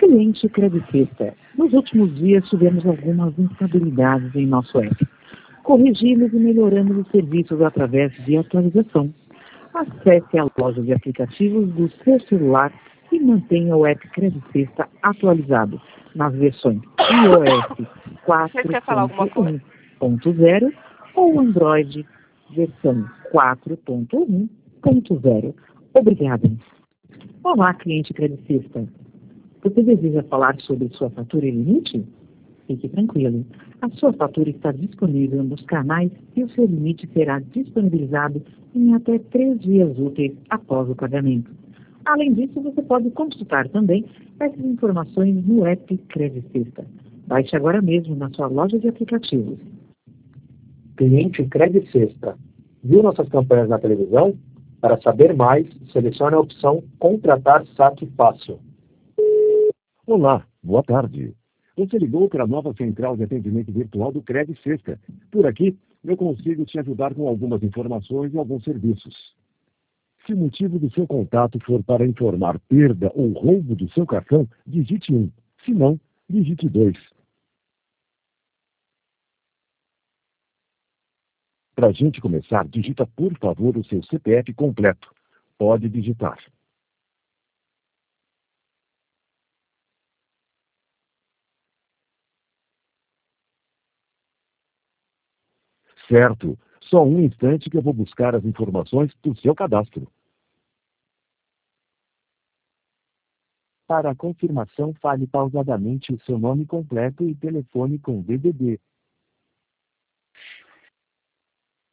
Cliente Credicista. Nos últimos dias tivemos algumas instabilidades em nosso app. Corrigimos e melhoramos os serviços através de atualização. Acesse a loja de aplicativos do seu celular e mantenha o app Credicista atualizado nas versões iOS Você quer falar alguma coisa? 4.1.0 ou Android versão 4.1.0. Obrigada. Olá, cliente Credicista. Você deseja falar sobre sua fatura e limite? Fique tranquilo. A sua fatura está disponível nos canais e o seu limite será disponibilizado em até 3 dias úteis após o pagamento. Além disso, você pode consultar também essas informações no app Credicista. Baixe agora mesmo na sua loja de aplicativos. Cliente Credicista. Viu nossas campanhas na televisão? Para saber mais, selecione a opção Contratar Saque Fácil. Olá, boa tarde. Você ligou para a nova central de atendimento virtual do Credicista. Por aqui, eu consigo te ajudar com algumas informações e alguns serviços. Se o motivo do seu contato for para informar perda ou roubo do seu cartão, digite 1. Se não, digite 2. Para a gente começar, digita por favor o seu CPF completo. Pode digitar. Certo. Só um instante que eu vou buscar as informações do seu cadastro. Para a confirmação, fale pausadamente o seu nome completo e telefone com DDD.